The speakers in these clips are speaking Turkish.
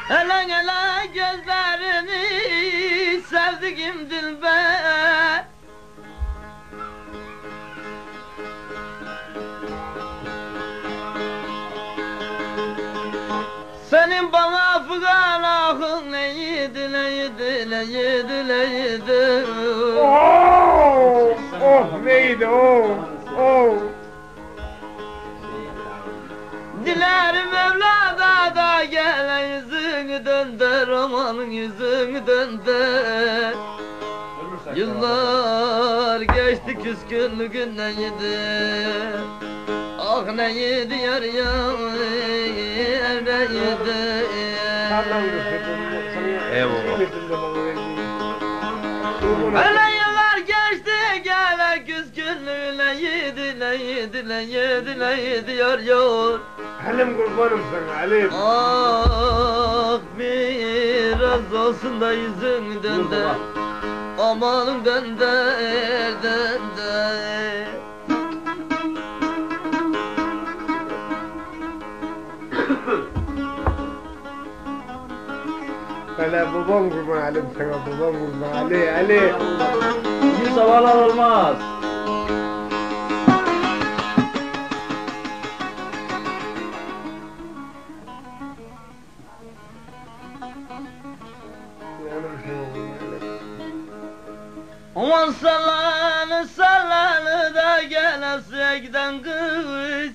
Hele hele gözlerini sevdiğim dilber. Senin bana Afgan ahın neydi neydi neydi neydi. Oh, oh neydi oh, oh. Dilerim evlada da gele yüzünü döndür, amanın yüzünü döndür. Yıllar geçti küskünlüğün neydi. Ah neydi yar yar neydi. Öyle yıllar geçti gele küskünlüğüne yedi yar yar. Halim kurbanım sana Halim. Ah biraz olsun da yüzün döndü. Amanın döndür döndür. Hele babam kurban Halim sana babam kurban Ali Ali. Bugün sabahlar olmaz. Aman sallanı sallanı da gele giden kız.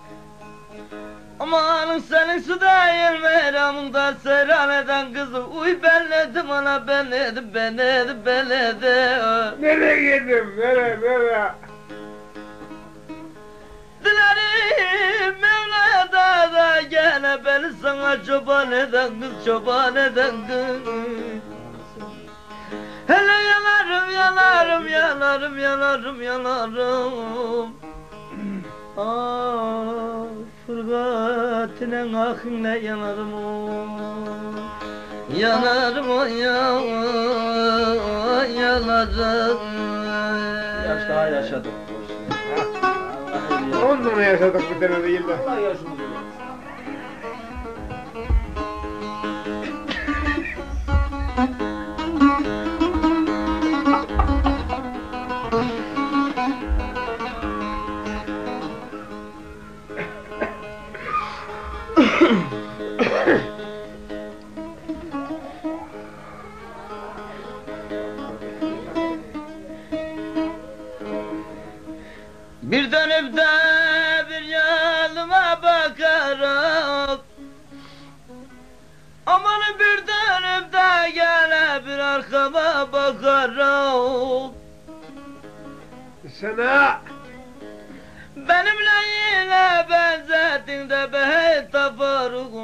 Aman senin su değil meramında seyran eden kızı. Uy belledim ana belledim. Nereye gittim nereye? Dilerim Mevla'da da gene beni sana çoban eden kız, çoban eden kız. Hele yanarım. Ah fırgatinen ahine yanarım o. Yanarım. Yaş daha yaşadık. Ondan yaşadık bir tane değil de. Allah yaşımız öyle. Bir dönüp de bir yanıma bakarak, aman bir dönüp de gene bir arkama bakarak. Sana Benimle yine benzettin de be tafaruk.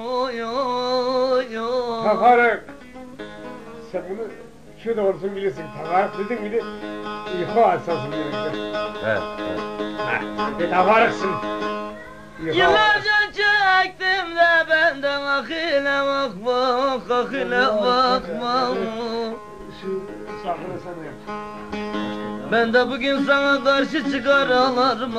Tafarık. Sen bunu şu doğrusunu bilirsin. Tafarık dedin mi de İhva asasın birlikte. Evet. Tafarıksın. Yıllarca çektim de benden ahile bakma. Şu safını sana yap. Ben de bugün sana karşı çıkar ağlarım.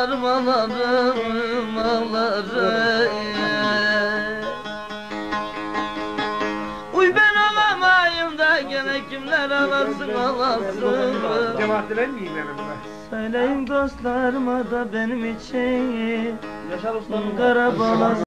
Uy ben alamayım da gene kimler alasın. Cemaatler miyim yanımda? Söyleyin dostlarıma da benim için Yaşar Usta'nın Karabalas